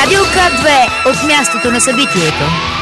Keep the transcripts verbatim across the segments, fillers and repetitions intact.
Радио К две от мястото на събитието.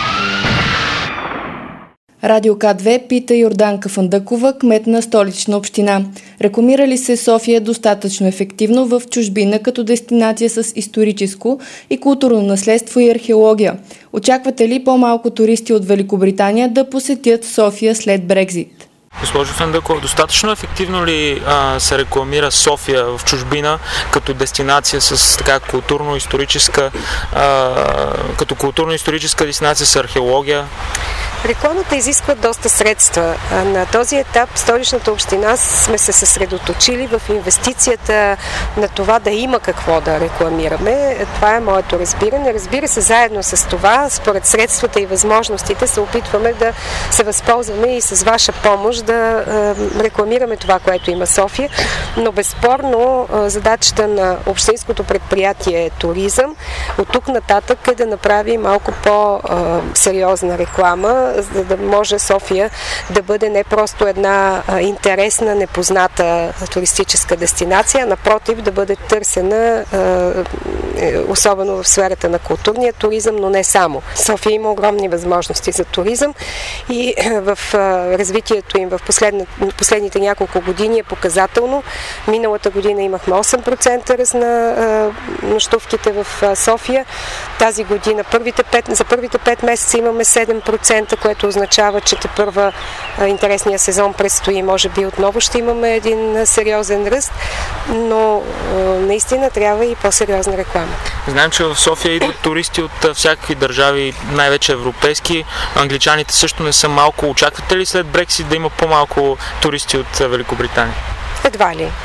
Радио К две пита Йорданка Фандъкова, кмет на Столична община. Рекламира ли се София достатъчно ефективно в чужбина като дестинация с историческо и културно наследство и археология? Очаквате ли по-малко туристи от Великобритания да посетят София след Брекзит? Госпожо Фандъкова, достатъчно ефективно ли а, се рекламира София в чужбина като дестинация с така културно-историческа а, като културно-историческа дестинация с археология? Рекламата изисква доста средства. На този етап Столичната община сме се съсредоточили в инвестицията на това да има какво да рекламираме. Това е моето разбиране. Разбира се, заедно с това, според средствата и възможностите, се опитваме да се възползваме и с ваша помощ да рекламираме това, което има София. Но безспорно задачата на общинското предприятие е туризъм. От тук нататък е да направи малко по-сериозна реклама, за да може София да бъде не просто една а, интересна, непозната туристическа дестинация, а напротив да бъде търсена а, особено в сферата на културния туризъм, но не само. София има огромни възможности за туризъм и в а, развитието им в последна, последните няколко години е показателно. Миналата година имахме осем процента ръст на а, нощувките в а, София. Тази година първите пет, за първите пет месеца имаме седем процента, което означава, че тепърва интересния сезон предстои. Може би отново ще имаме един сериозен ръст, но наистина трябва и по-сериозна реклама. Знаем, че в София идват туристи от всякакви държави, най-вече европейски. Англичаните също не са малко. Очаквате ли след Брексит да има по-малко туристи от Великобритания? Едва ли.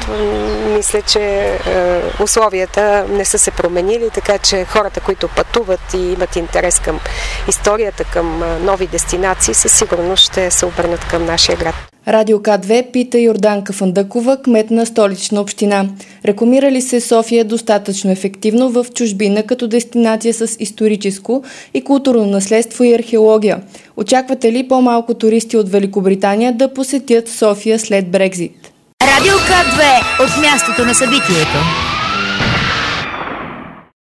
Мисля, че е, условията не са се променили, така че хората, които пътуват и имат интерес към историята, към нови дестинации, със сигурност ще се обърнат към нашия град. Радио К две пита Йорданка Фандъкова, кмет на Столична община. Рекламира ли се София достатъчно ефективно в чужбина като дестинация с историческо и културно наследство и археология? Очаквате ли по-малко туристи от Великобритания да посетят София след Брекзит? Радио К две от мястото на събитието.